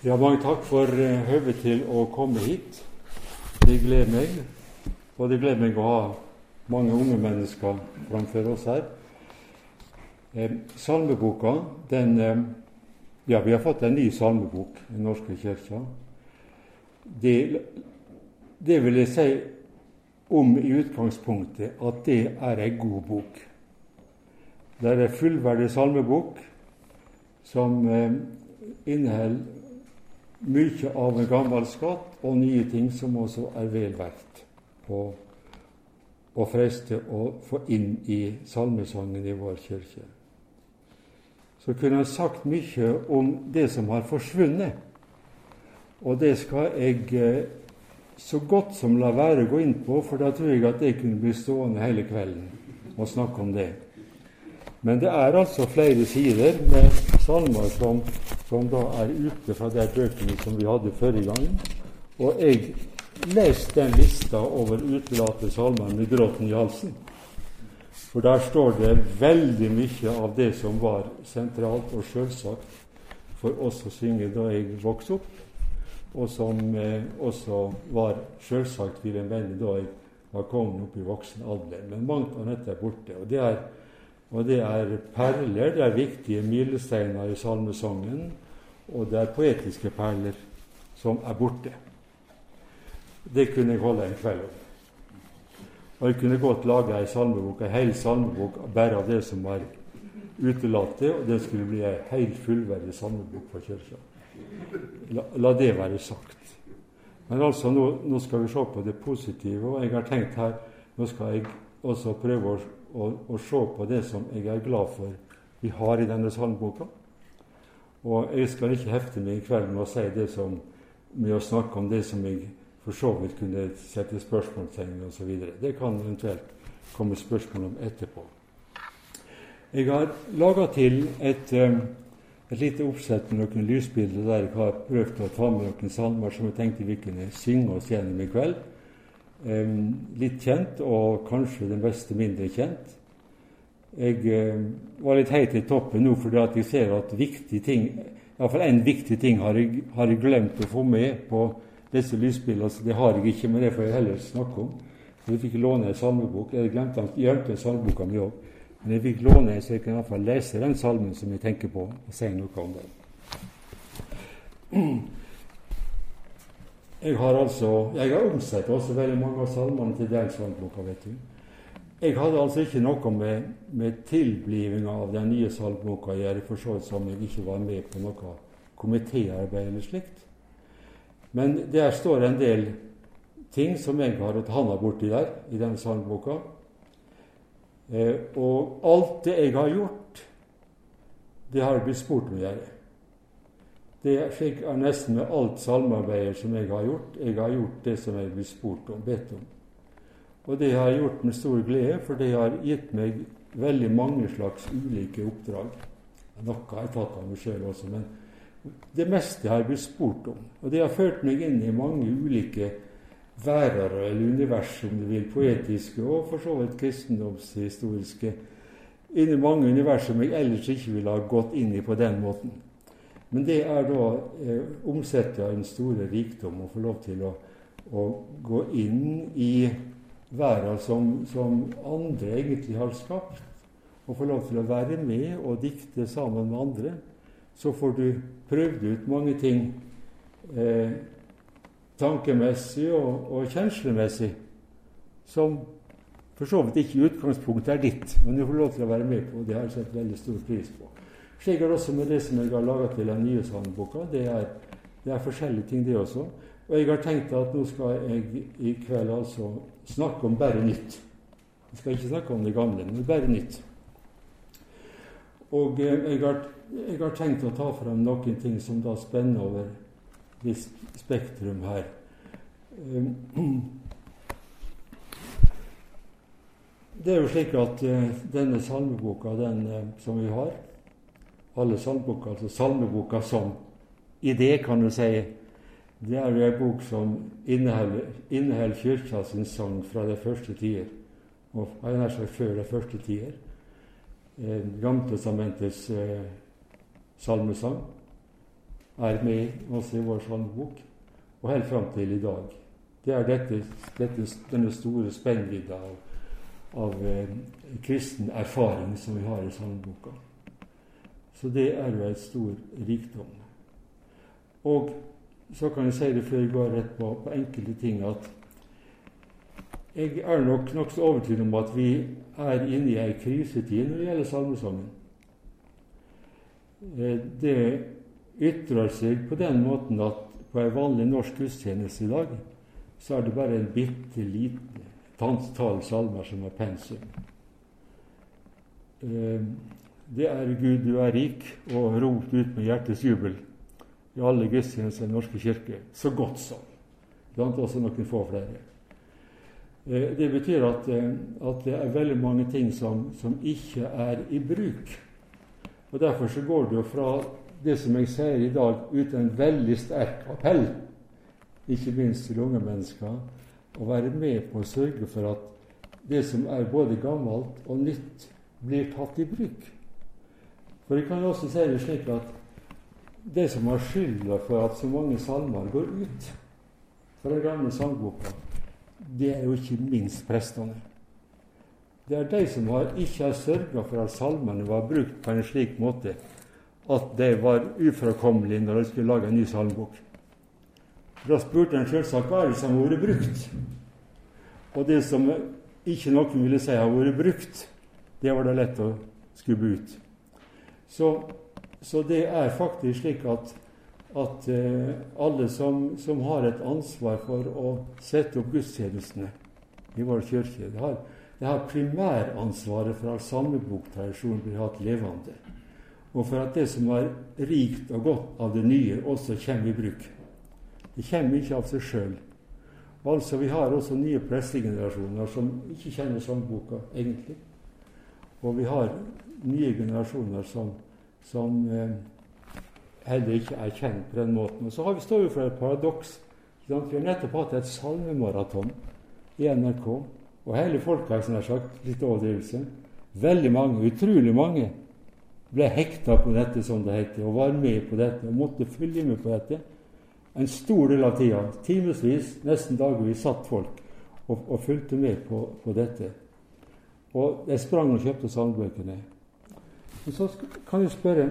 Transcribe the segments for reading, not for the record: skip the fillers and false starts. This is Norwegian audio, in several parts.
Ja, mange takk for høvet til å komme hit. Det gleder meg, og det gleder meg å ha mange unge mennesker framfor oss her. Salmeboka, vi har fått en ny salmebok i Norske kirka. Det vil jeg si om i utgangspunktet at det er en god bok. Det er en fullverdig salmebok som inneholder mye av en gammel skatt og nye ting som også er vel verdt å freste å få inn i salmesangen i vår kirke. Så kunne jeg sagt mye om det som har forsvunnet, og det skal jeg så godt som la være å gå inn på, for da tror jeg at jeg kunne bli stående hele kvelden og snakke om det. Men det er altså flere sider med salmer som da er ute fra de bøkene som vi hadde forrige gang, og jeg leste den lista over utelatte salmer med gråten i halsen. For der står det veldig mye av det som var sentralt og selvsagt for oss å synge da jeg vokste opp, og som også var selvsagt vil en mene da jeg var kommet opp i voksen alder. Men mangt av dette er borte, og det er perler, det er viktige milesteiner i salmesangen, og det er poetiske perler som er borte. Det kunne jeg holde en kveld om. Og jeg kunne godt lage en salmebok, en hel salmebok, bare av det som var utelatte, og det skulle bli en helt fullverdig salmebok for kirka. La det være sagt. Men altså, nå skal vi se på det positive, og jeg har tenkt her, nå skal jeg også prøve å se på det som jeg er glad for vi har i denne salmeboka. Og jeg skal ikke hefte meg i kveld med å si det som, med å snakke om det som jeg for så vidt kunne sette spørsmålstegn og så videre. Det kan eventuelt komme spørsmål om etterpå. Jeg har laget til et lite oppsett med noen lysbilder der jeg har prøvd å ta med noen salmer som jeg tenkte vi kunne synge oss gjennom i kveld. Litt kjent, og kanskje den beste mindre kjent. Jeg var litt heit i toppen nå, fordi at jeg ser at viktige ting, i hvert fall en viktig ting har jeg glemt å få med på disse lysbildene, så det har jeg ikke, men det får jeg heller snakke om. Jeg fikk låne en salmebok, jeg glemte en salmeboka mi også, men jeg fikk låne en, så jeg kan i hvert fall lese den salmen som jeg tenker på, og si noe om det. Jeg har omsett også veldig mange av salmene til den salmeboka, vet du. Jeg hadde altså ikke noe med tilbliving av den nye salmeboka å gjøre, for så som jeg ikke var med på noe komitéarbeid eller slikt. Men der står en del ting som jeg har hatt handa borti der, i denne salmeboka. Og alt det jeg har gjort, det har jeg blitt spurt om å gjøre. Det er nesten med alt salmearbeidet som jeg har gjort. Jeg har gjort det som jeg blir spurt om, bedt om. Og det har jeg gjort med stor glede, for det har gitt meg veldig mange slags ulike oppdrag. Noe har jeg tatt av meg selv også, men det meste har jeg blitt spurt om. Og det har ført meg inn i mange ulike værere, eller univers, om du vil, poetiske og for så vidt kristendomshistoriske, inn i mange univers som jeg ellers ikke ville ha gått inn i på den måten. Men det er da omsett av en store rikdom å få lov til å gå inn i verden som andre egentlig har skapt, og få lov til å være med og dikte sammen med andre. Så får du prøvd ut mange ting tankemessig og kjenslemessig som for så vidt ikke i utgangspunktet er ditt, men du får lov til å være med på, og det har jeg sett veldig stor pris på. Slik er det også med det som jeg har laget til den nye salmeboka. Det er forskjellige ting det også. Og jeg har tenkt at nå skal jeg i kveld altså snakke om bare nytt. Jeg skal ikke snakke om det gamle, men bare nytt. Og jeg har tenkt å ta frem noen ting som da spenner over visst spektrum her. Det er jo slik at denne salmeboka, den som vi har, alle salmeboka, altså salmeboka som idé, kan du si, det er jo en bok som inneholder kyrkja sin sang fra de første tider, og jeg nær sagt før de første tider. Gammeltestamentets salmesang, er med også i vår salmebok, og helt fram til i dag. Det er denne store spennvidda av kristen erfaring som vi har i salmeboka. Så det er jo et stor rikdom. Og så kan jeg si det før jeg går rett på enkelte ting, at jeg er nok så overtydelig om at vi er inne i en krisetid når det gjelder salmesangen. Det ytrer seg på den måten at på en vanlig norsk gudstjeneste i dag, så er det bare en bitte liten antall salmer som er pensum. Det er Gud, du er rik, og rop ut med hjertets jubel i alle gudstjenester i Den norske kirke, så godt som. Blant også noen få flere. Det betyr at det er veldig mange ting som ikke er i bruk. Og derfor så går det jo fra det som jeg sier i dag, ut en veldig sterk appell, ikke minst til unge mennesker, å være med på å sørge for at det som er både gammelt og nytt, blir tatt i bruk. For jeg kan jo også si det slik at det som har skylda for at så mange salmer går ut fra den gamle sangboka, det er jo ikke minst prestene. Det er de som ikke har sørget for at salmene var brukt på en slik måte at de var ufrakommelige når de skulle lage en ny salmbok. Da spurte han selvsagt hva er det som har vært brukt. Og det som ikke noen ville si har vært brukt, det var det lett å skubbe ut. Så det er faktisk slik at alle som har et ansvar for å sette opp gudstjenestene i vår kirke, det har primæransvaret for at salmeboktradisjonen blir hatt levende, og for at det som er rikt og godt av det nye, også kommer i bruk. Det kommer ikke av seg selv. Altså, vi har også nye prestegenerasjoner som ikke kjenner salmeboka egentlig, og vi har nye generasjoner som heller ikke er kjent på den måten. Og så står vi for et paradoks. Vi har nettopp hatt et salmemaraton i NRK, og hele folket har sånn sagt litt overdrivelse. Veldig mange, utrolig mange, ble hekta på dette, som det heter, og var med på dette, og måtte følge med på dette. En stor del av tida, timesvis, nesten dagvis, satt folk og fulgte med på dette. Og de sprang og kjøpte salmebøkene. Men så kan jeg spørre,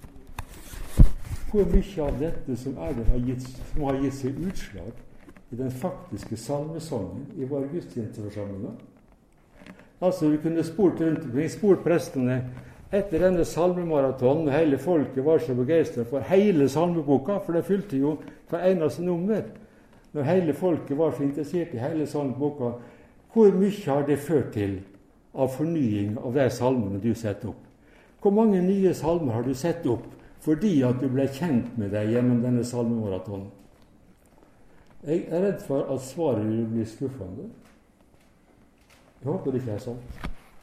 hvor mye av dette som har gitt seg utslag i den faktiske salmesangen i våre gudstjenesteforsamlinger? Altså, vi kunne spurt prestene etter denne salmemaratonen, og hele folket var så begeistret for hele salmeboka, for det fylte jo hver eneste nummer. Når hele folket var så interessert i hele salmeboka, hvor mye har det ført til av fornying av de salmene du setter opp? Hvor mange nye salmer har du sett opp fordi at du ble kjent med deg gjennom denne salmemaratonen? Jeg er redd for at svaret vil bli skuffende. Jeg håper det ikke er sånn.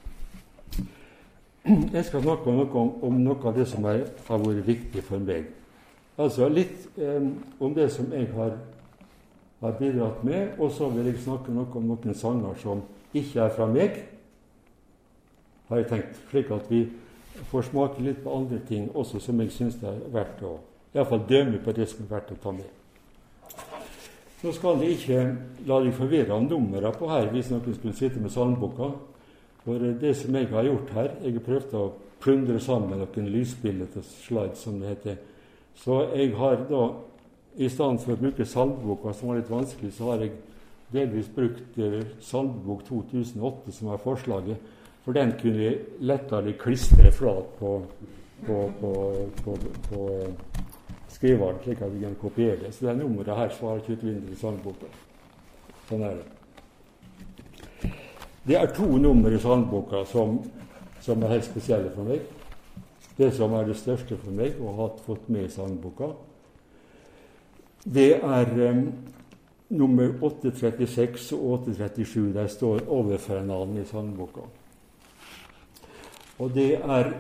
Jeg skal snakke om noe av det som har vært viktig for meg. Altså litt om det som jeg har bidratt med, og så vil jeg snakke noe om noen sanger som ikke er fra meg, har jeg tenkt, slik at vi får smake litt på andre ting også som jeg synes det er verdt å i hvert fall dømme på det som er verdt å ta med. Nå skal jeg ikke la deg forvirre av nummeret på her hvis noen skulle sitte med salmeboka. For det som jeg har gjort her, jeg har prøvd å plundre sammen noen lysbilder til slides, som det heter. Så jeg har da, i stedet for å bruke salmeboka, som var litt vanskelig, så har jeg delvis brukt salmebok 2008, som er forslaget, for den kunne jeg lettere klistre flat på skriveren, slik at vi kan kopiere det. Så det nummeret her svarer ikke utvinner i salmeboka. Sånn er det. Det er 2 nummer i salmeboka som er helt spesielle for meg. Det som er det største for meg å ha fått med i salmeboka, det er nummer 836 og 837. Der står overførernavn i salmeboka. Og det er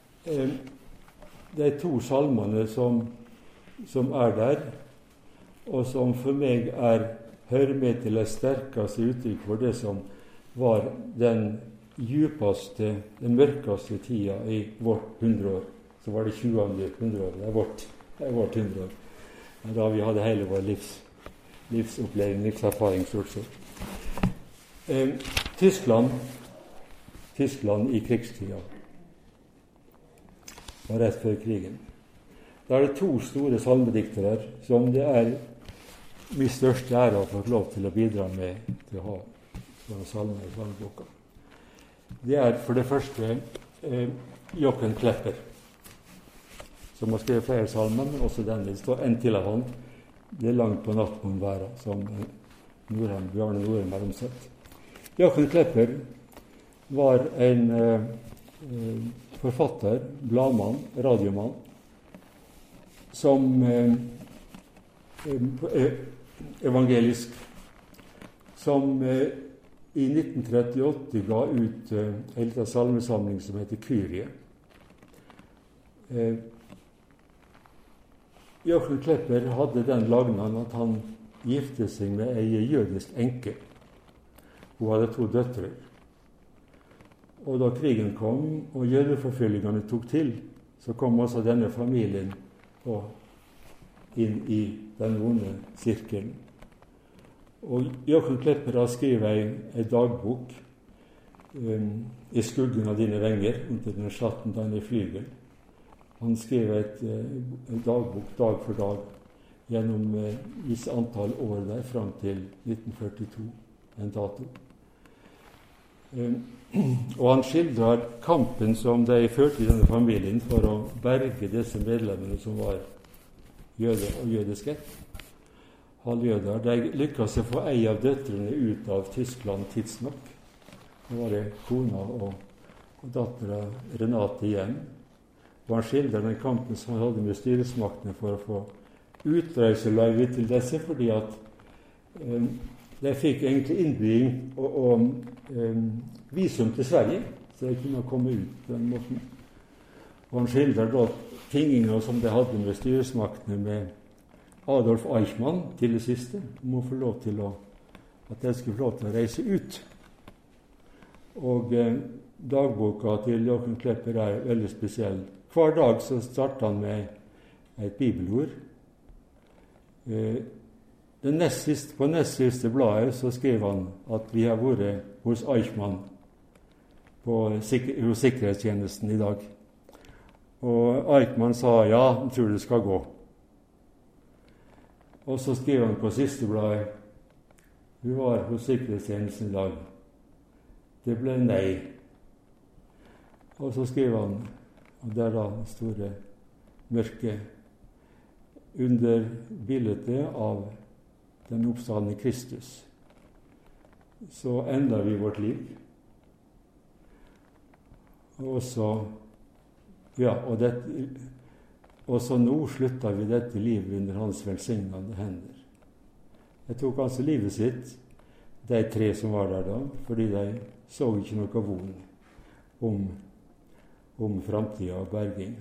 de 2 salmene som er der, og som for meg hører med til det sterkeste uttrykk for det som var den djupeste, den mørkeste tida i vårt 100 år. Så var det 20. 100 år. Det er vårt årtunder. Da vi hadde hele vår livsoppleving, livserfaring stort sett. Tyskland i krigstida og rett før krigen. Da er det to store salmediktere som det er min største ære å få lov til å bidra med til å ha sånne salmer i salmeboka. Det er for det første Jochen Klepper, som har skrevet flere salmer, men også denne. Det står en til av han. Det er langt på natt må være, som Bjarne Norheim har omsett. Jochen Klepper var en forfatter, bladmann, radiomann, som evangelisk, som i 1938 ga ut en liten salmesamling som heter Kyrie. Jochen Klepper hadde den lagnaden at han gifte seg med ei jødisk enke. Hun hadde 2 døtre. Og da krigen kom og jødeforfølgingene tok til, så kom også denne familien inn i den vonde sirkelen. Og Jochen Klepper har skrevet en dagbok i skuggen av dine venger, under den slatten denne flygel. Han skrev en dagbok dag for dag gjennom visse antall år der, fram til 1942, en dato. Og han skildrer kampen som de førte i denne familien for å berge disse medlemmene som var jøder og jødisk ett. Halvjøder. De lykkes å få ei av døtrene ut av Tyskland tidsnok. Det var det kona og dattera Renate igjen. Og han skildrer den kampen som han hadde med styresmaktene for å få utreiseløyve til disse, fordi at de fikk egentlig innbygging og visum til Sverige, så de kunne komme ut på den måten. Og han skildrer da tingene som de hadde med styresmaktene med Adolf Eichmann til det siste, om å få lov til at de skulle få lov til å reise ut. Og dagboka til Jochen Klepper er veldig spesiell. Hver dag så starter han med et bibelord. På nest siste bladet så skrev han at vi har vært hos Eichmann hos sikkerhetstjenesten i dag. Og Eichmann sa ja, han tror det skal gå. Og så skrev han på siste bladet vi var hos sikkerhetstjenesten i dag. Det ble nei. Og så skrev han, og der da store mørke under bildet av den oppstandne Kristus, så ender vi vårt liv. Og så nå slutter vi dette livet under hans velsignende hender. Jeg tok altså livet sitt, de 3 som var der da, fordi de så ikke noe von om framtida og berging.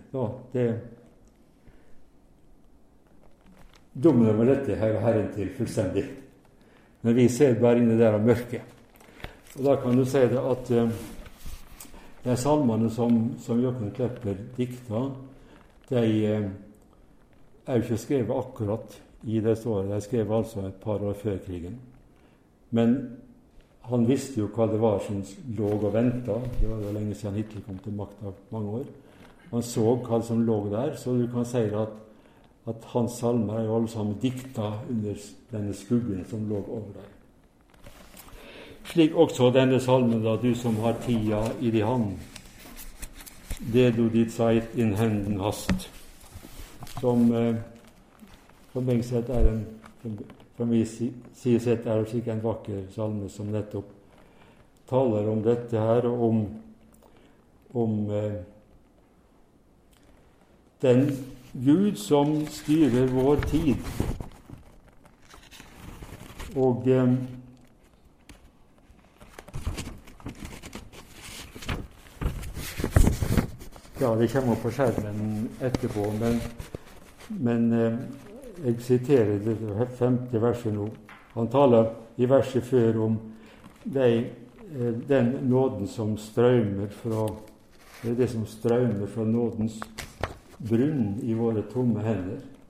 Dommen over dette hører Herren til fullstendig. Men vi ser bare inne der av mørket. Og da kan du si det at de salmene som Jochen Klepper dikta, de er jo ikke skrevet akkurat i disse årene. De skrev altså et par år før krigen. Men han visste jo hva det var som lå og ventet. Det var jo lenge siden Hitler kom til makt av mange år. Han så hva som lå der, så du kan si at hans salmer er jo alle sammen dikta under denne skuggen som lå over deg. Slik også denne salmen, da du som har tida i din hand, det du ditt seit in henden hast, som for meg sett er sett er det en vakker salme som nettopp taler om dette her, og om den Gud som styrer vår tid. Og det kommer på skjermen etterpå, men jeg siterer det 5. verset nå. Han taler i verset før om den nåden som strømmer fra det som strømmer fra nådens brunn i våre tomme hender.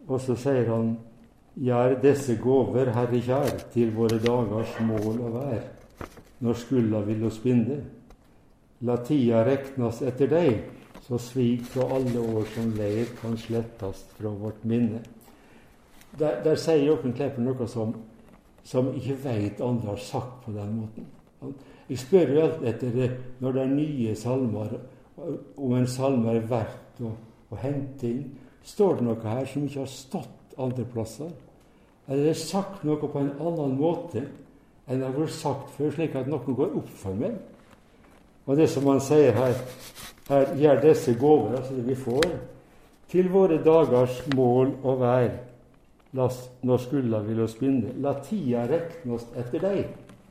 Og så sier han: gjør disse gåver, Herre kjær, til våre dagers mål og vær, når skulda vil oss binde. La tida reknas etter deg, så svik fra alle år som leir kan slettast fra vårt minne. Der sier Jochen Klepper noe som ikke veit andre har sagt på den måten. Jeg spør jo alt etter det, når det er nye salmer, om en salme er verdt å hente inn. Står det noe her som ikke har stått andre plasser? Eller er det sagt noe på en annen måte enn det har vært sagt før, slik at noe går opp for meg? Og det som han sier her gjør disse gåver, altså det vi får, til våre dagers mål og vær, når skulda vil oss binde. La tida reknes etter deg,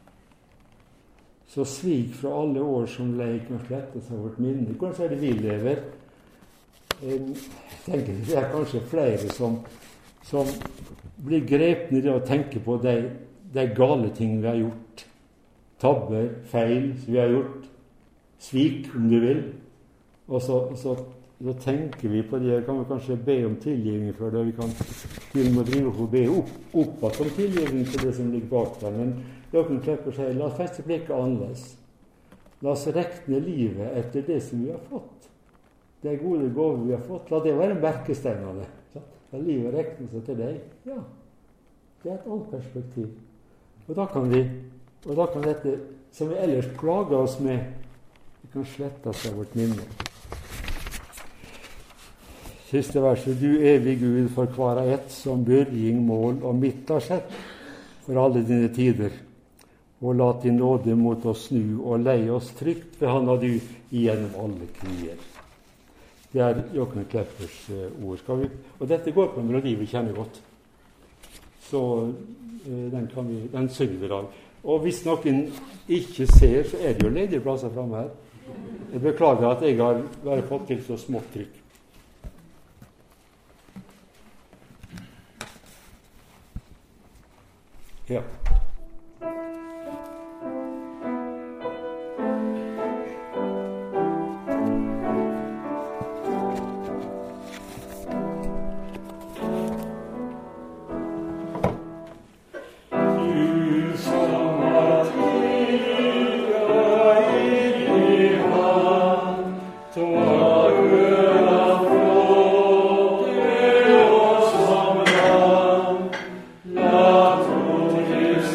så svik fra alle år som leik og slettes av vårt minne. Hvordan er det vi lever? Jeg tenker det er kanskje flere som blir grepne i det å tenke på de gale ting vi har gjort. Tabber, feil som vi har gjort. Svik, om du vil. Og så tenker vi på det. Kan vi kanskje be om tilgivning for det. Vi kan til og med drive på å be opp om tilgivning for det som ligger bak der. Men Jochen Klepper sier: la oss feste blikket annerledes. La oss rekne livet etter det som vi har fått. De gode gaver vi har fått. La det være merkesteinene. La livet reknes etter deg. Ja, det er et annet perspektiv. Og da kan dette, som vi ellers plager oss med, det kan slettes av vårt minne. Siste verset: du evig Gud for hver ett som byrjing, mål og midt har sett for alle dine tider, og la din nåde mot oss snu og leie oss trygt ved han og du igjennom alle kriger. Det er Jochen Kleppers ord. Og dette går på en melodi vi kjenner godt. Så den synger vi da. Og hvis noen ikke ser, så er det jo ledige plasser fremme her. Jeg beklager at jeg har bare fått til så smått trykk. Ja. Till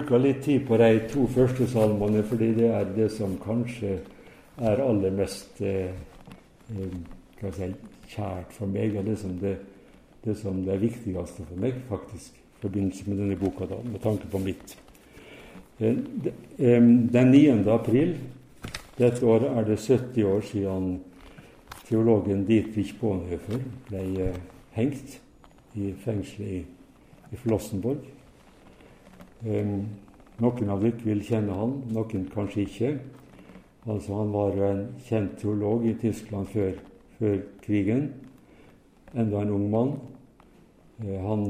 bruker litt tid på de 2 første salmene, fordi det er det som kanskje er aller mest kjært for meg, og det som det er viktigste for meg, faktisk, i forbindelse med denne boka, da, med tanke på mitt. Den 9. april dette året er det 70 år siden teologen Dietrich Bonhoeffer ble hengt i fengselet i Flossenborg. Noen av dere vil kjenne han, noen kanskje ikke. Altså, han var en kjent teolog i Tyskland før krigen, enda en ung mann. Han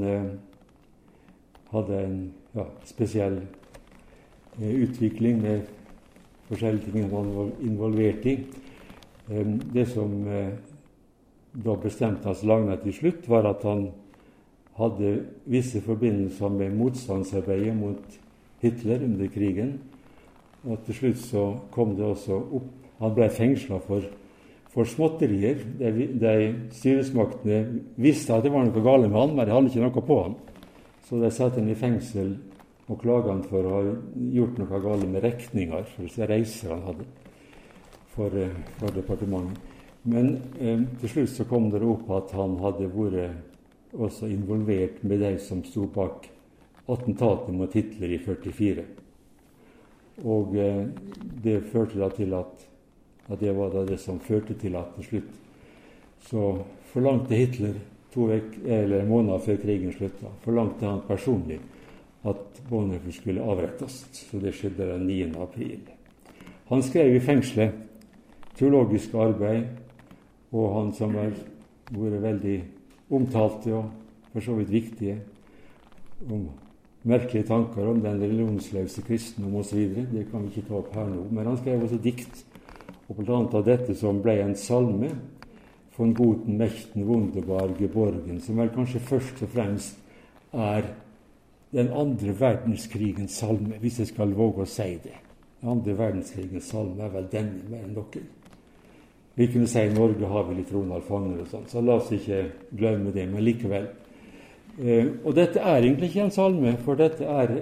hadde en spesiell utvikling med forskjellige ting han var involvert i. Det som da bestemte hans lagnhet til slutt, var at han hadde visse forbindelser med motstandsarbeidet mot Hitler under krigen. Og til slutt så kom det også opp. Han ble fengslet for småtterier. De styresmaktene visste at det var noe galt med han, men de hadde ikke noe på han. Så de satte han i fengsel og klaget han for å ha gjort noe galt med regninger for disse reiser han hadde for departementet. Men til slutt så kom det opp at han hadde vært også involvert med de som sto bak attentatet mot Hitler i 1944. Og det førte da til at det var da det som førte til at til slutt så forlangte Hitler 2 måneder før krigen slutta, forlangte han personlig at Bonhoeffer skulle avrettes. Så det skjedde den 9. april. Han skrev i fengselet teologisk arbeid, og han som har vært veldig omtalte og for så vidt viktige, om merkelige tanker om den religionsløse kristendom osv. Det kan vi ikke ta opp her nå. Men han skrev også dikt, og blant annet av dette som ble en salme, «Von guten Mächten wunderbar geborgen», som vel kanskje først og fremst er den andre verdenskrigens salme, hvis jeg skal våge å si det. Den andre verdenskrigens salme er vel denne mer enn noen. Vi kunne si Norge har vi litt Ronald Fanger og sånn, så la oss ikke glemme det, men likevel. Og dette er egentlig ikke en salme, for dette er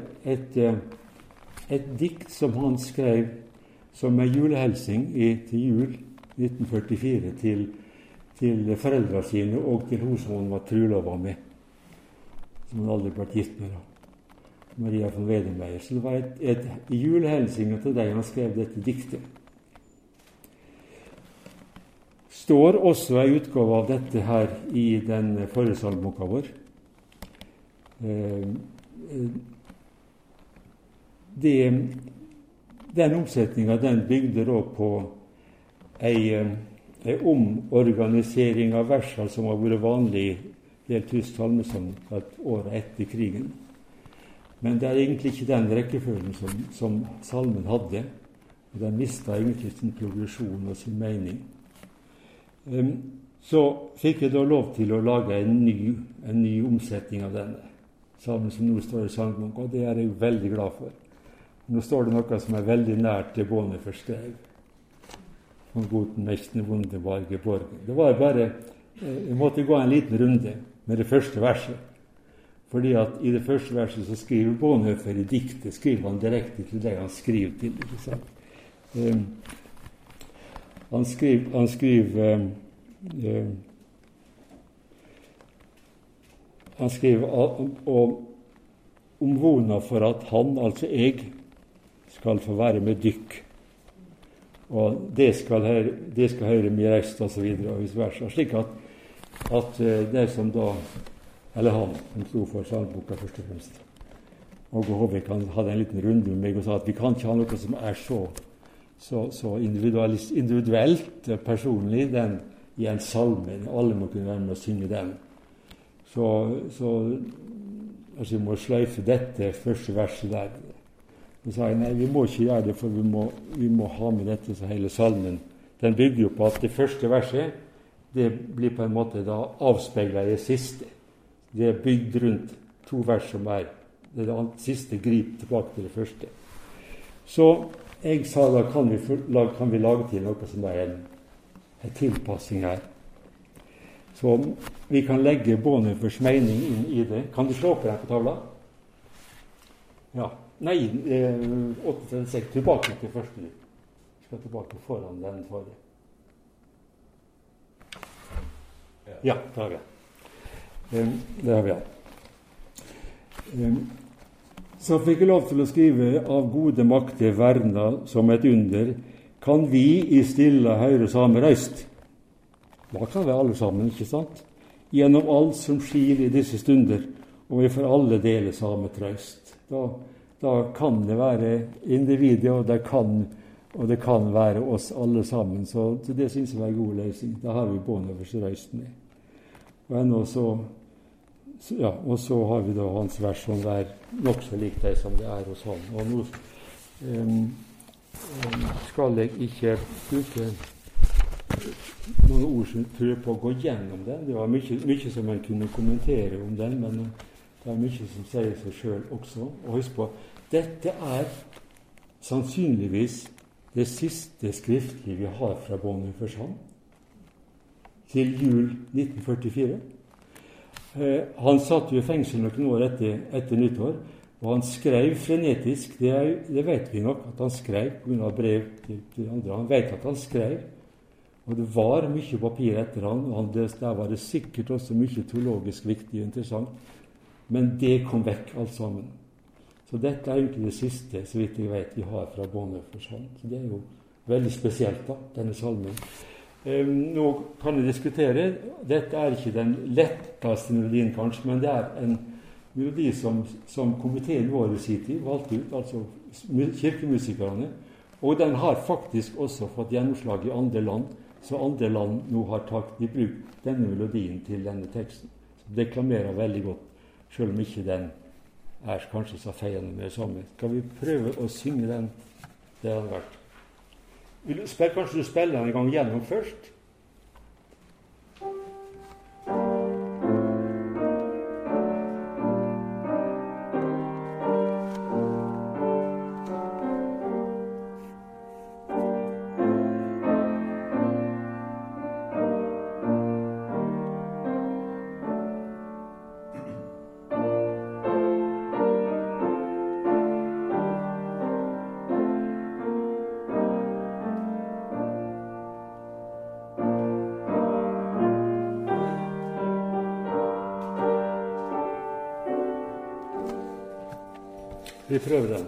et dikt som han skrev som en julehelsing til jul 1944 til foreldrene sine og til hun som han var trulova med, som han aldri ble gift med, Maria von Wedemeyer. Så det var et julehelsing til deg han skrev dette diktet. Står også en utgave av dette her i den forrige salmeboka vår. Den omsetningen den bygde da på en omorganisering av versene som har vært vanlig i del tysk salmesang et år etter krigen. Men det er egentlig ikke den rekkefølgen som salmen hadde, og den mistet egentlig sin progresjon og sin mening. Så fikk jeg da lov til å lage en ny omsetning av denne salmen som nå står i sangboka, og det er jeg veldig glad for. Nå står det noe som er veldig nært det Bonhoeffer skrev. «Von guten Mächten wunderbar geborgen». Det var bare, jeg måtte gå en liten runde med det første verset, fordi at i det første verset så skriver Bonhoeffer i diktet, skriver han direkte til det han skriver til. Ikke sant? Han skriver om vona for at han, altså jeg, skal få være med dykk. Og det skal høre min rest, og så videre, og vice versa. Slik at det som da, eller han, som stod for salmboka først og fremst, og Håvik hadde en liten runde med meg og sa at vi kan ikke ha noe som er så individuelt, personlig, den i en salme. Alle må kunne være med å synge den. Så altså, vi må sløyfe dette første verset der. Så sa jeg, nei, vi må ikke gjøre det, for vi må ha med dette så hele salmen. Den bygger jo på at det første verset, det blir på en måte da avspeilet det siste. Det er bygd rundt 2 vers som er det siste grip tilbake til det første. Så jeg sa da kan vi lage til noe som er en tilpassing her. Så vi kan legge Bonhoeffers mening inn i det. Kan du slå opp den på tavla? Ja. Nei, 836. Tilbake til første. Vi skal tilbake foran den forrige. Ja, det har vi. Det har vi. Så fikk jeg lov til å skrive av gode makter verna som et under, kan vi i stille høyre samme røyst. Da kan vi alle sammen, ikke sant? Gjennom alt som skjer i disse stunder, og vi får alle dele samme trøst. Da kan det være individet, og det kan være oss alle sammen. Så det synes jeg var en god løsning. Da har vi Bonhoeffers røyst med. Og så har vi da hans vers som er nok så lik det som det er hos han. Og nå skal jeg ikke bruke noen ord som prøver på å gå gjennom den. Det var mye som man kunne kommentere om den, men det er mye som sier seg selv også. Og husk på, dette er sannsynligvis det siste skriftlige vi har fra Bonhoeffers til jul 1944. Han satt jo i fengsel noen år etter nyttår, og han skrev frenetisk. Det vet vi nok, at han skrev på grunn av brev til andre. Han vet at han skrev, og det var mye papir etter han, og der var det sikkert også mye teologisk viktig og interessant, men det kom vekk alt sammen. Så dette er egentlig det siste, så vidt jeg vet, vi har fra Bonhoeffers hånd. Så det er jo veldig spesielt, da, denne salmen. Nå kan jeg diskutere. Dette er ikke den letteste melodien, kanskje, men det er en melodi som komiteen vår i sin tid valgte ut, altså kirkemusikerne, og den har faktisk også fått gjennomslag i andre land, så andre land nå har tatt i bruk denne melodien til denne teksten. Så det deklamerer veldig godt, selv om ikke den er kanskje så feiende med det samme. Skal vi prøve å synge den? Det hadde vært. Kanskje du spiller den en gang gjennom først? Vi prøver den.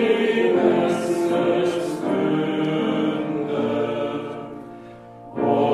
Oh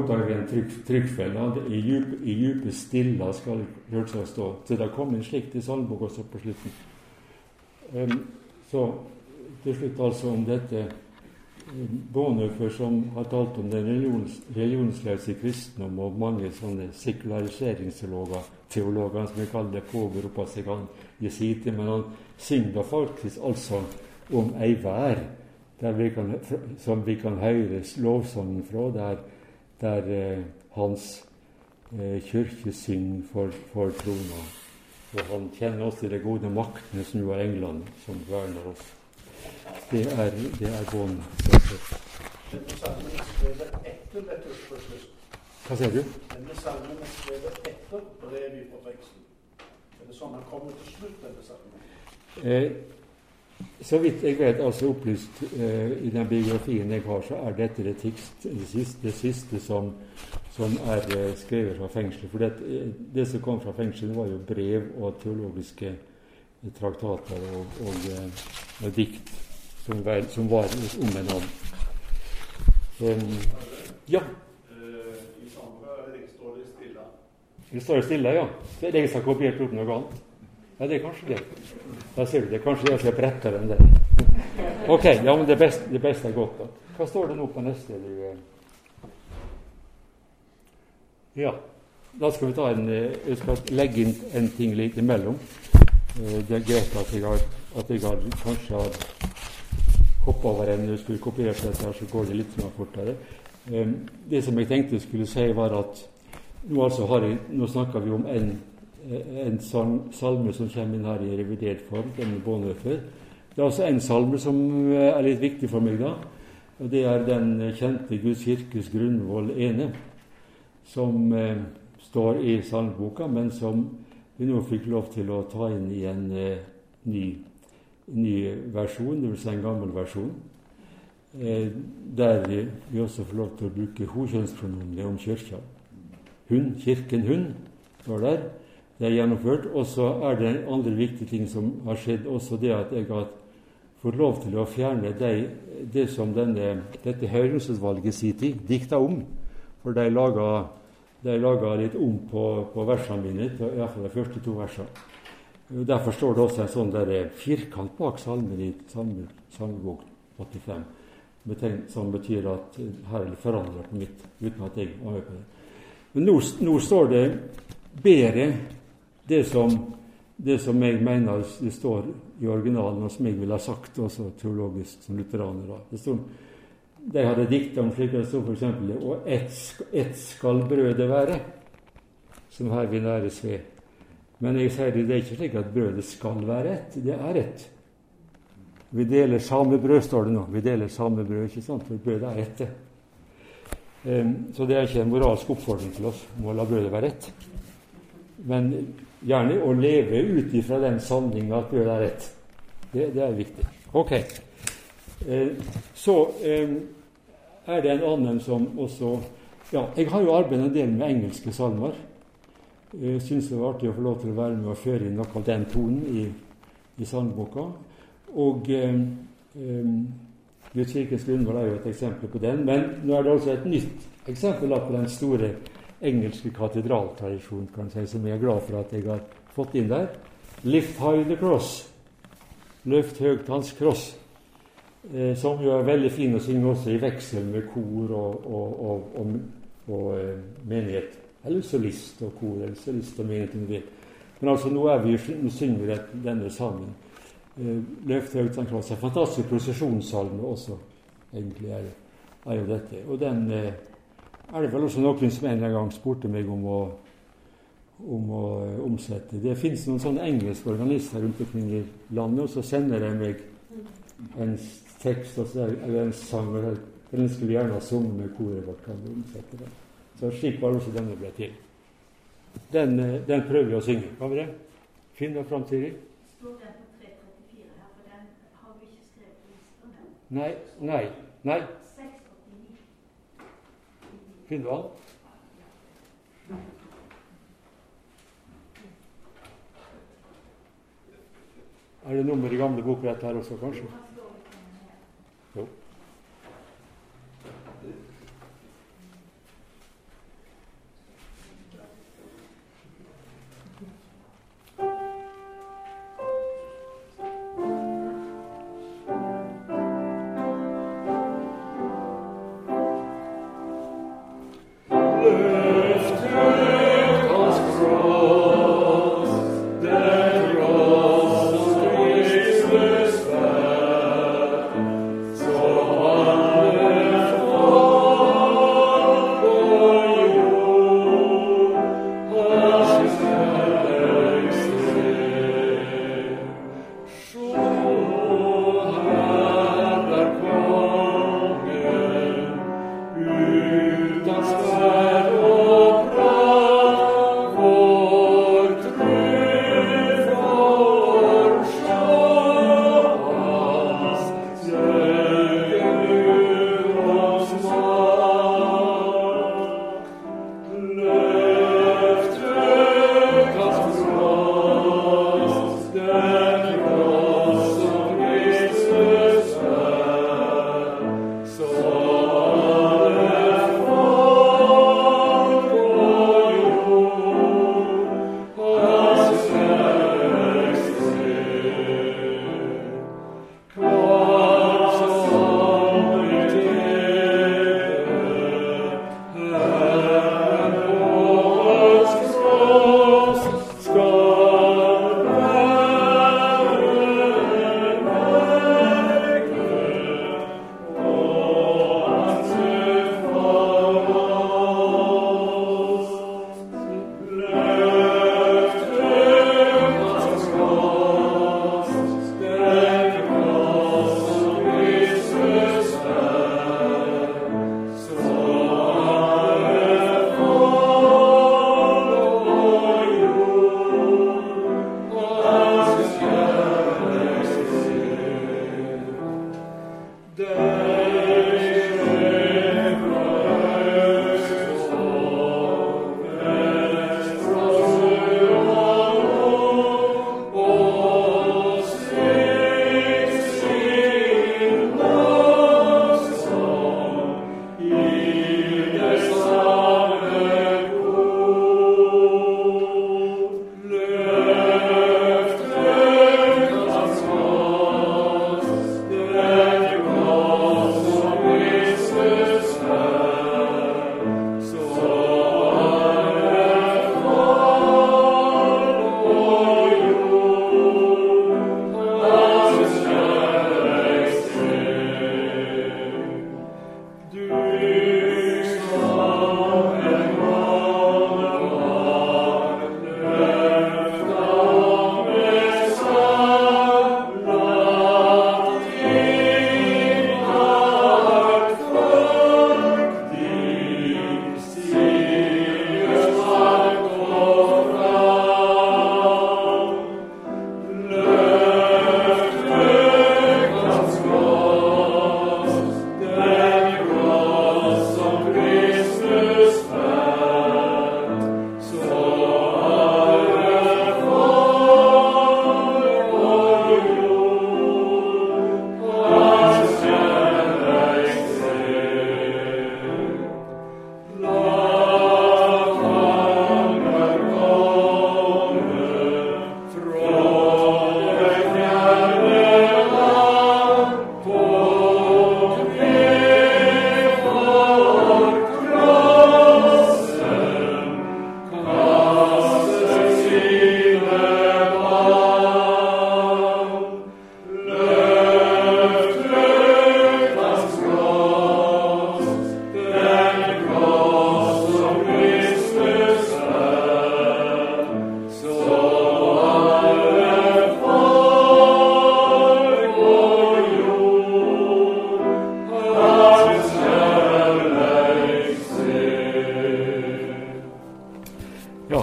oppdager vi en trykkfeil. I djupe stilla skal det selvsagt stå. Så det kommer en slikt i salmebok også på slutten. Så til slutt altså om dette Bonhoeffer, som har talt om den religionsløse kristendom, og mange sånne sekulariseringsteologer som vi kaller det, påberoper seg han jesite, men han synger faktisk altså om ei vær som vi kan høre lovsangen fra, der hans kyrkje synger for trona. Og han kjenner også de gode maktene som jo er England, som verner oss. Det er bånd. Denne salmen er skrevet etter dette spørsmålet. Hva sier du? Denne salmen er skrevet etter brevet fra fengsel. Er det sånn han kommer til slutt, denne salmen? Så vidt jeg vet, altså opplyst i den biografien jeg har, så er dette det siste som er skrevet fra fengsel. For det som kom fra fengsel, var jo brev og teologiske traktater og dikt som var om en annen. Ja. I samme står det stille. Det står stille, ja. Det er jeg som har kopiert opp noe annet. Ja, det er kanskje det. Da ser du det. Kanskje jeg skal brette den der. Ok, ja, men det beste er godt da. Hva står det nå på neste? Ja, da skal vi ta jeg skal legge inn en ting litt imellom. Det er greit at jeg kanskje har hoppet over en, når jeg skulle kopiere dette her, så går det litt fortere. Det som jeg tenkte jeg skulle si, var at nå snakker vi om en salme som kommer inn her i revidert form, denne Bonhoeffer. Det er altså en salme som er litt viktig for meg da, og det er den kjente Guds kirkes grunnvoll ene, som står i salmeboka, men som vi nå fikk lov til å ta inn i en ny versjon, det vil si en gammel versjon, der vi også får lov til å bruke hokjønnspronomenet om kirka. Kirken hun, står der. Det er gjennomført. Og så er det en andre viktig ting som har skjedd, også det at jeg har fått lov til å fjerne det som dette høringsutvalget sin tid dikta om. For de laga litt om på versene mine, i hvert fall de første 2 versene. Derfor står det også en sånn der firkant bak salmen i salmebok 85, som betyr at her er det forandret på mitt, uten at jeg var med på det. Men nå står det bedre det som jeg mener det står i originalen, og som jeg ville ha sagt også teologisk som lutheraner. Det står, de hadde diktet om slik det står for eksempel, og ett skal brødet være, som her vi næres ved. Men jeg sier det er ikke slik at brødet skal være ett, det er ett. Vi deler samme brød, står det nå. Vi deler samme brød, ikke sant? For brødet er ett. Så det er ikke en moralsk oppfordring til oss om å la brødet være ett. Men gjerne å leve ut ifra den sanningen at brødet er ett. Det er viktig. Ok. Så er det en annen som også... Ja, jeg har jo arbeidet en del med engelske salmer. Jeg synes det var artig å få lov til å være med og føre inn noe av den tonen i salmeboka. Og Guds kirkes grunnvoll er jo et eksempel på den, men nå er det også et nytt eksempel på den store engelske katedraltradisjonen, kan jeg si, som jeg er glad for at jeg har fått inn der. Lift high the cross. Løft høyt hans kross. Som jo er veldig fin å synge også i veksel med kor og menighet. Eller solist og kor, eller solist og menighet. Men altså nå synger vi denne sangen. Løft høyt hans kross. En fantastisk prosesjonssalme også, egentlig er jo dette. Og den er det vel også noen som en gang spurte meg om å omsette. Det finnes noen sånne engelske organister rundt omkring i landet, og så sender de meg en tekst eller en sang, og den skulle gjerne ha sunget med koret vårt, kan du omsette det. Så slik var også denne ble til. Den prøver vi å synge. Hva var det? Finn det fram til deg. Står den på 334 her, for den har vi ikke skrevet på listene. Nei. 689. Finn du den? Er det nummer i gamle bokrett her også, kanskje? Jo.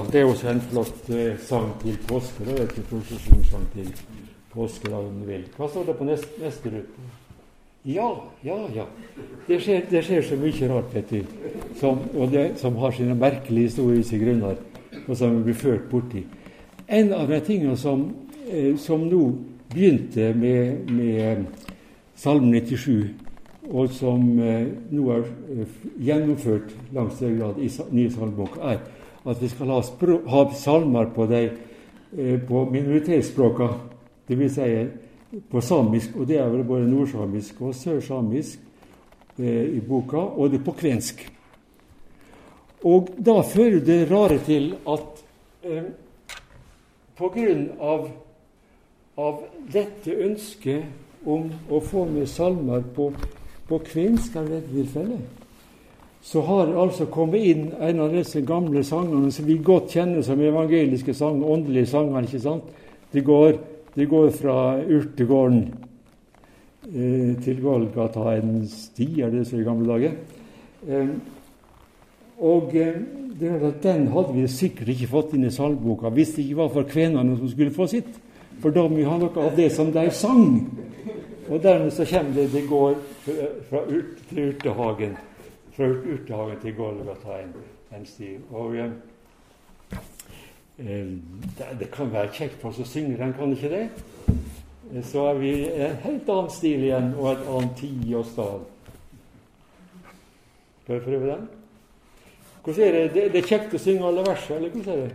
det er også en flott sang til påske. Det er ikke prosesjonssang til påske, da, om du vil. Hva står det på neste rute? Ja. Det skjer så mye rart, vet du, som har sine merkelige historiske grunner, og som vi blir ført borti. En av de tingene som nå begynte med Salme 97, og som nå er gjennomført langt større grad i nye salmebok, er at vi skal ha salmer på minoritetsspråkene, det vil si på samisk, og det er vel både nordsamisk og sørsamisk i boka, og det er på kvensk. Og da fører det rare til at på grunn av dette ønsket om å få med salmer på kvensk av dette tilfellet, så har det altså kommet inn en av disse gamle sangene som vi godt kjenner som evangeliske sanger, åndelige sanger, ikke sant? Det går fra urtegården til Golgata, en sti, er det så i gamle dager. Og den hadde vi sikkert ikke fått inn i salmeboka hvis det ikke var for kvenene som skulle få sitt. For da må vi ha noe av det som de sang. Og dermed så kommer det går fra urtehagen til Golgata, en sti. Og det kan være kjekt for oss å synge den, kan ikke det? Så er vi en helt annen stil igjen, og et annet tid og stad. Skal vi prøve den? Hvordan er det? Det er kjekt å synge alle verset, eller hvordan er det?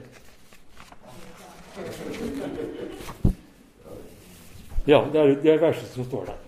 Ja, det er verset som står der.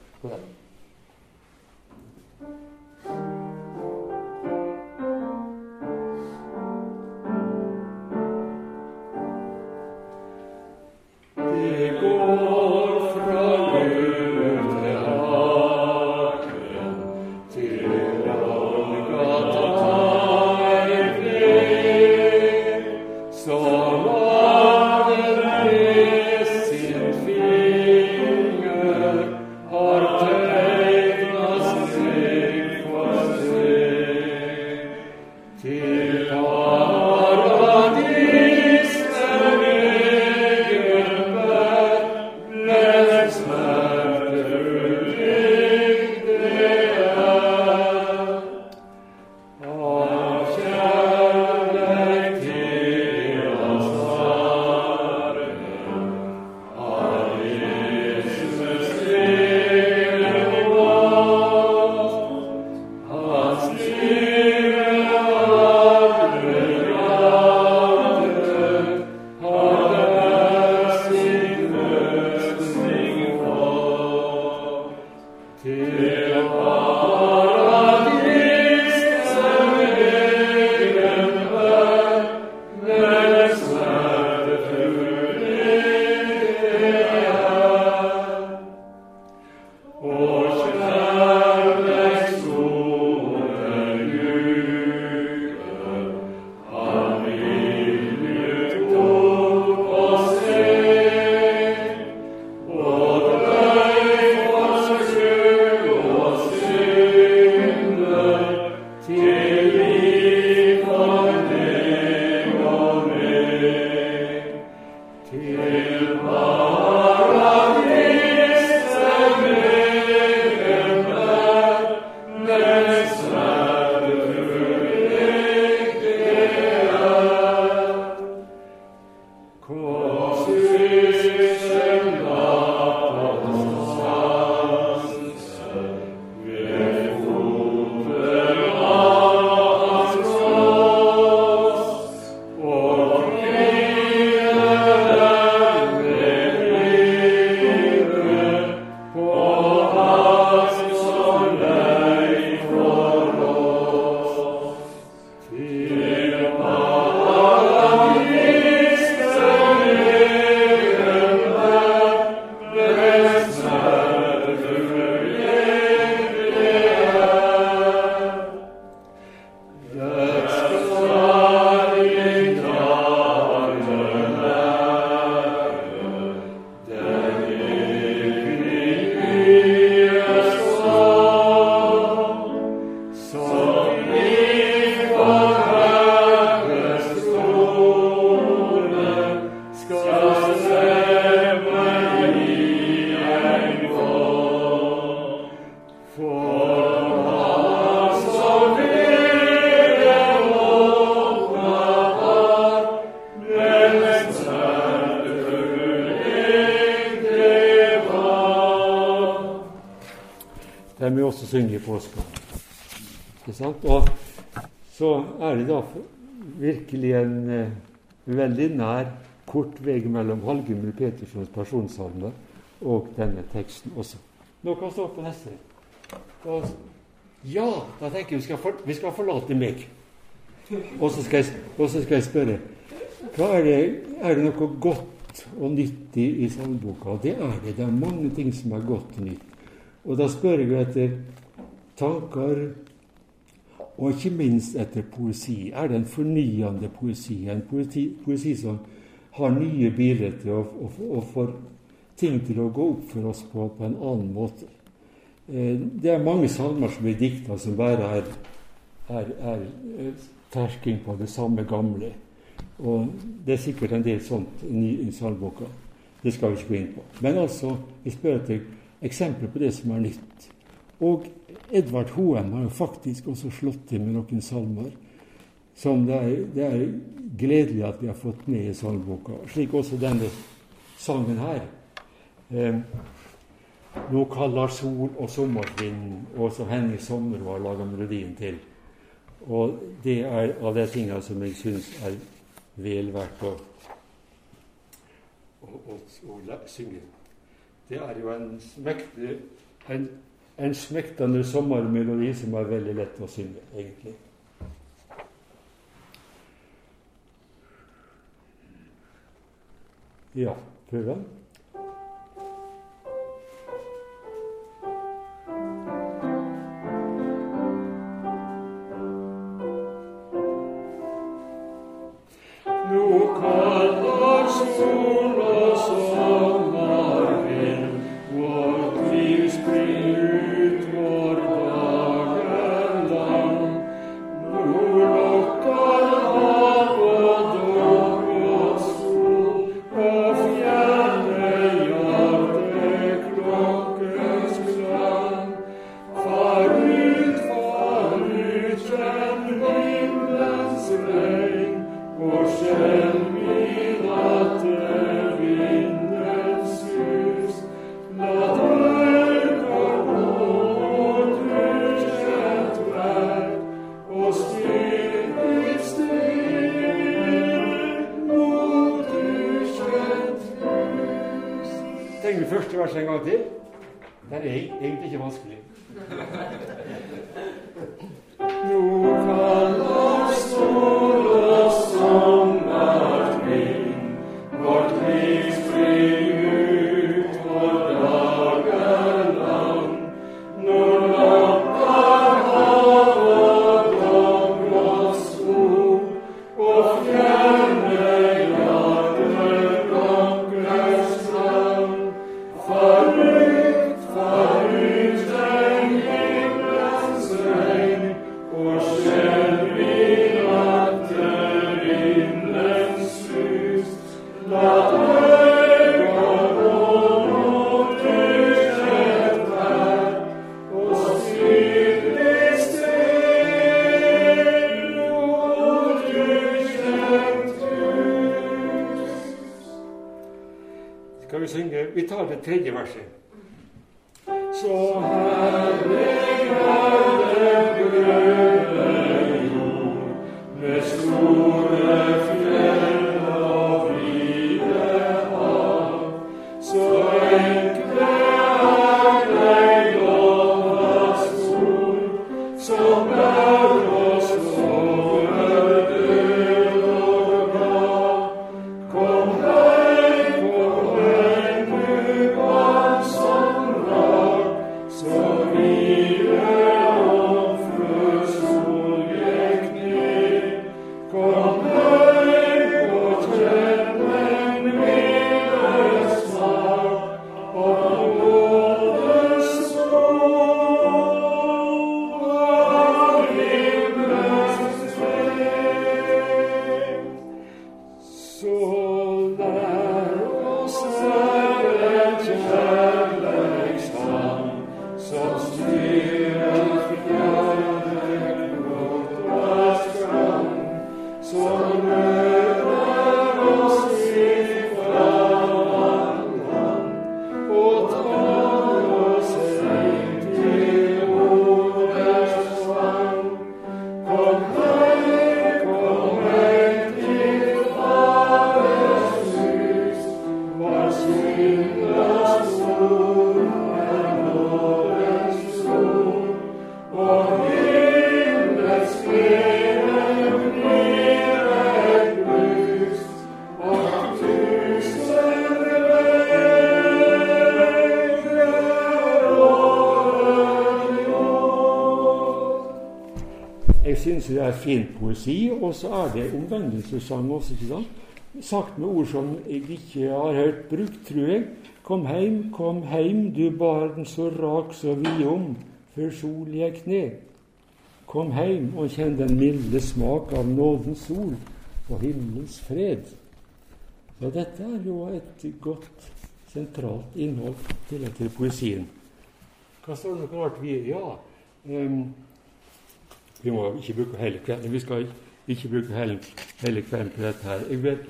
Det må også synge i påska. Ikke sant? Og så er det da virkelig en veldig nær, kort vei mellom Hallgrimur Petersons personsalmer og denne teksten også. Nå kan stå på neste. Da tenker jeg vi skal forlate meg. Og så skal jeg spørre, er det noe godt og nyttig i salmeboka? Det er det. Det er mange ting som er godt og nytt. Og da spør jeg etter tanker, og ikke minst etter poesi. Er det en fornyende poesi? En poesi som har nye bilder til å få ting til å gå opp for oss på en annen måte. Det er mange salmer som blir dikta som bare er tersking på det samme gamle. Og det er sikkert en del sånt i salmeboka. Det skal vi ikke gå inn på. Men altså, vi spør etter eksempler på det som er nytt. Og Edvard Hoem har jo faktisk også slått til med noen salmer som det er gledelig at vi har fått med i salmeboka. Slik også denne sangen her. Nå kaller sol og sommervind, og så Henning Sommer har laget melodien til. Og det er av de tingene som jeg synes er vel verdt å synge. Det er jo en smektende sommermelodi som er veldig lett å synge, egentlig. Ja, prøv. Første vers en gang til. Det er egentlig ikke vanskelig. Nå kaller sol og sommervind, vårt liv spring ut og dager lang. Nå lokker hav og blom og sol, og fjerne jager blokker strand. Forut den himmelens regn, og selv vil atter vindens sus. La øynene mot lyset vær, og stille sted mot lyset hus. Skal vi synge? Vi tar det tredje verset. Så herlig er den grønne jord, med store fjell og vide hav. Så enkle er deg lovas ord, som bær oss over død og grav. Kom heim, du barn som lag, så Jeg synes det er fin poesi, og så er det omvendelsessang også, ikke sant? Sagt med ord som jeg ikke har hørt brukt, tror jeg. Kom heim, du barn så rak så vidom, før sol jeg kne. Kom heim og kjenn den milde smak av nådens sol og himmelens fred. Så dette er jo et godt, sentralt innhold til poesien. Hva står det noe rart vi? Ja, vi må ikke bruke hele kvelden. Vi skal ikke bruke hele kvelden på dette her. Jeg vet,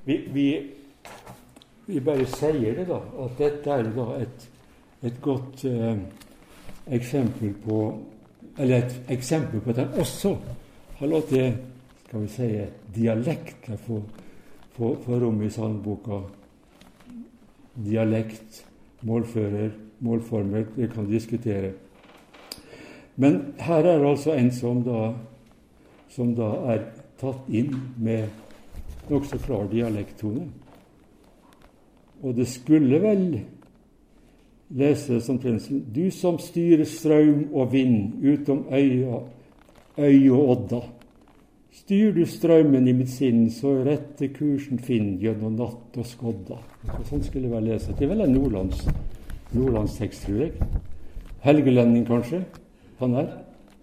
vi bare sier det da, at dette er da et godt eksempel på, eller et eksempel på at han også har latt det, skal vi si, dialekt få rom i salmeboka. Dialekt, målformer, det kan diskutere. Men her er altså en som da er tatt inn med nokså klar dialekttone. Og det skulle vel lese som prinsen: Du som styrer strøm og vind utom øy og odda. Styr du strømmen i mitt sinn, så rette kursen finn gjennom natt og skodda. Sånn skulle det vel lese. Det er vel en nordlandstekst, tror jeg. Helgelending, kanskje? Han er.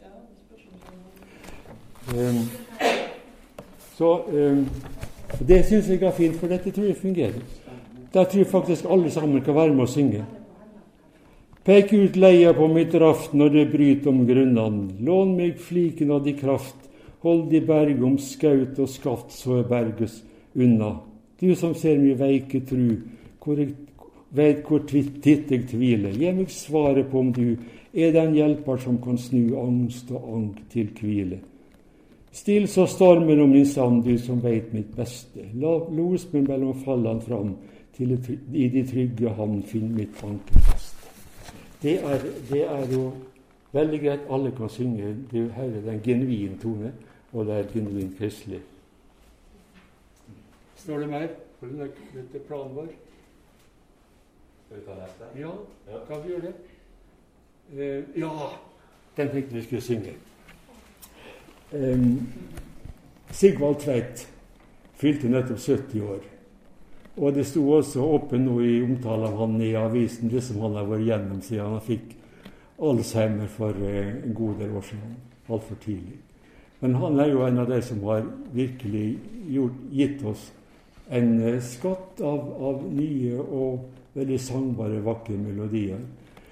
Det synes jeg er fint, for dette tror jeg fungerer. Der tror jeg faktisk alle sammen kan være med å synge. Pek ut leia på mitt raft når det bryter om grunnene. Lån meg fliken av de kraft. Hold de berg om skaut og skaft, så er berges unna. Du som ser min veike tru, vet hvor titt jeg tviler. Gi meg svaret på om du er den hjelper som kan snu angst og ang til hvile. Still så stormen om min sand, du som vet mitt beste. Los meg mellom fallene fram, til i de trygge havn finn mitt ankerfeste. Det er jo veldig greit, alle kan synge. Det hører den genuin tone, og det er genuin kristelig. Står det mer på dette planen vår? Skal vi ta neste? Ja, kan vi gjøre det? Ja, den tenkte vi skulle synge. Sigvald Tveit fylte nettopp 70 år. Og det sto også oppe nå i omtale av han i avisen, det som han har vært gjennom siden han fikk Alzheimer for en god del år siden, alt for tidlig. Men han er jo en av de som har virkelig gitt oss en skatt av nye og veldig sangbare, vakre melodier.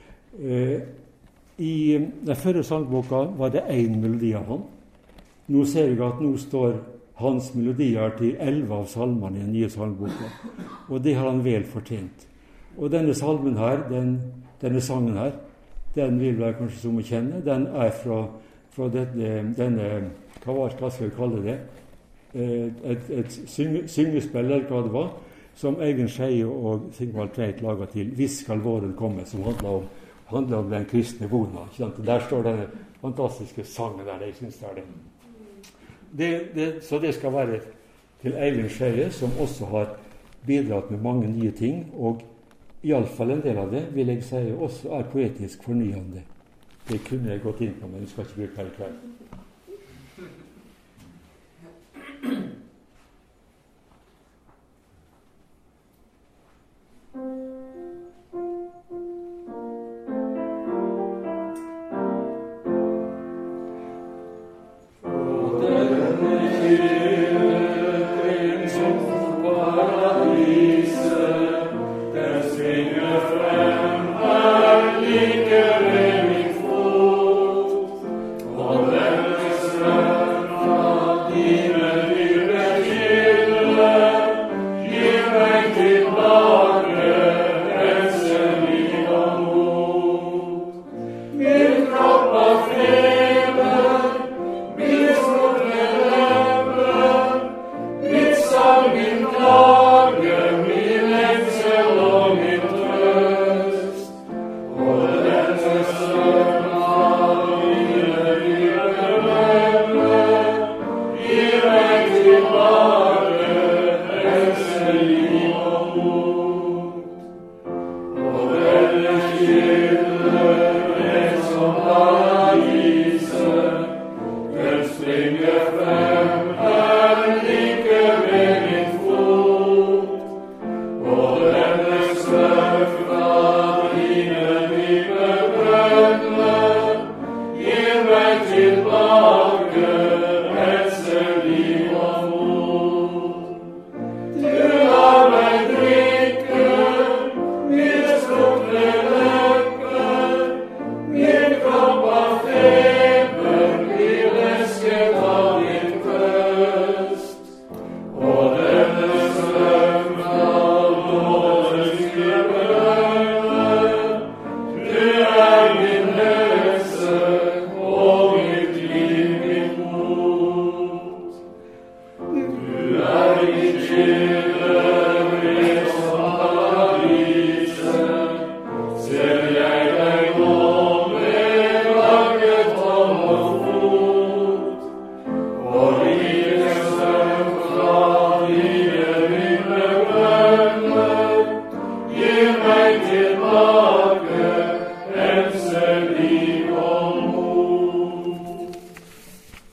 I den førre sangboka var det 1 melodi av han. Nå ser jeg at nå står hans melodier til 11 av salmene i den nye salmboka, og det har han vel fortjent. Og denne salmen her, denne sangen her, den vil være kanskje som å kjenne. Den er fra denne, hva skal vi kalle det? Et syngespill, eller hva det var, som Eivind Skeie og Sigvald Tveit laget til «Hvis skal våren komme», som handler om den kristne vona. Der står denne fantastiske sangen der, jeg synes det er det. Så det skal være til Eivind Skeie, som også har bidratt med mange nye ting, og i alle fall en del av det, vil jeg si, også er poetisk fornyende. Det kunne jeg gått inn på, men jeg skal ikke bruke her i kveld. Amen.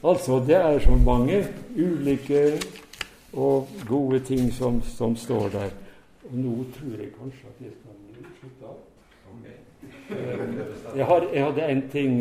Altså, det er så mange ulike og gode ting som står der. Og nå tror jeg kanskje at jeg skal slutte av. Jeg hadde en ting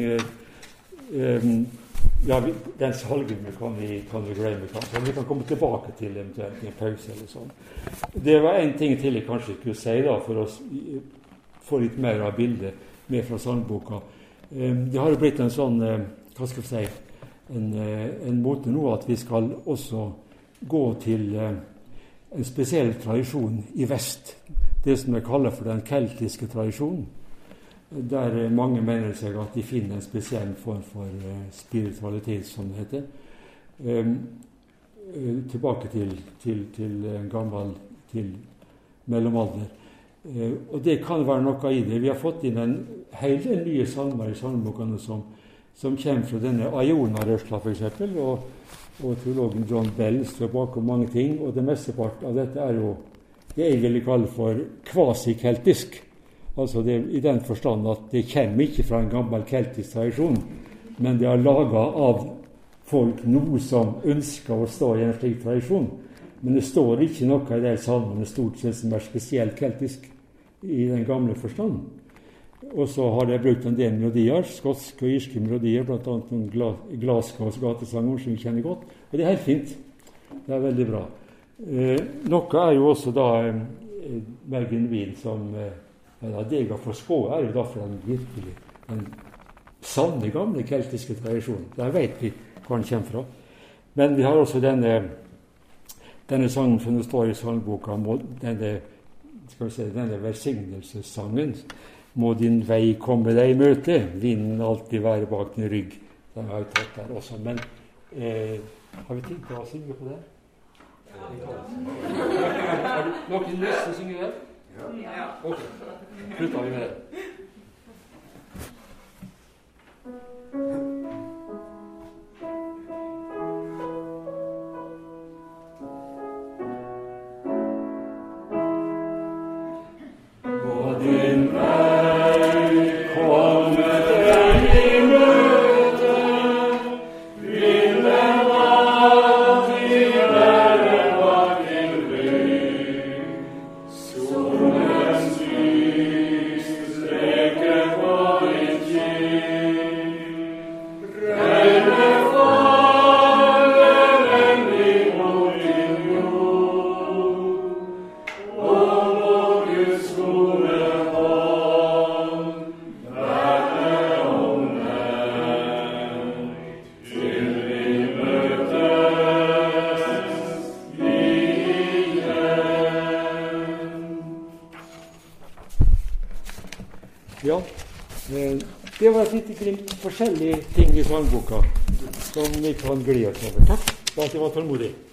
den salgen kan vi glemme, kanskje. Vi kan komme tilbake til eventuelt i en pause eller sånn. Det var en ting til jeg kanskje skulle si da, for å få litt mer av bildet med fra salmeboka. Det har jo blitt en sånn, hva skal vi si, en måte nå at vi skal også gå til en spesiell tradisjon i vest, det som jeg kaller for den keltiske tradisjonen, der mange mener seg at de finner en spesiell form for spiritualitet, som det heter, tilbake til til mellomalder. Og det kan være noe i det. Vi har fått inn en hel del nye salmer i salmebokene som kommer fra denne Iona-rørsla, for eksempel, og teologen John Bell står bakom mange ting, og det mestepart av dette er jo det jeg ville kalle for kvasikeltisk. Altså det, i den forstand at det kommer ikke fra en gammel keltisk tradisjon, men det er laget av folk nå som ønsker å stå i en slik tradisjon. Men det står ikke noe i de salmene stort sett som er spesielt keltisk i den gamle forstand. Og så har de brukt en del melodier, skotske og irske melodier, blant annet noen Glasgows gatesanger som vi kjenner godt. Og det er helt fint. Det er veldig bra. Noe er jo også da mer genuint som Dega for spå er jo da for den sanne gamle keltiske tradisjonen. Der vet vi hvor den kommer fra. Men vi har også denne sangen som det står i salmeboka, denne velsignelsessangen. Må din vei komme deg i møte, vinden alltid være bak din rygg. Den har jeg tatt der også. Men har vi tid til å synge på det? Har du noen lyst til å synge det? Ja. Ok, slutter vi med det. Ja, det var et lite glimt forskjellige ting i salmeboka som vi kan glede oss over. Takk for at jeg var tålmodig.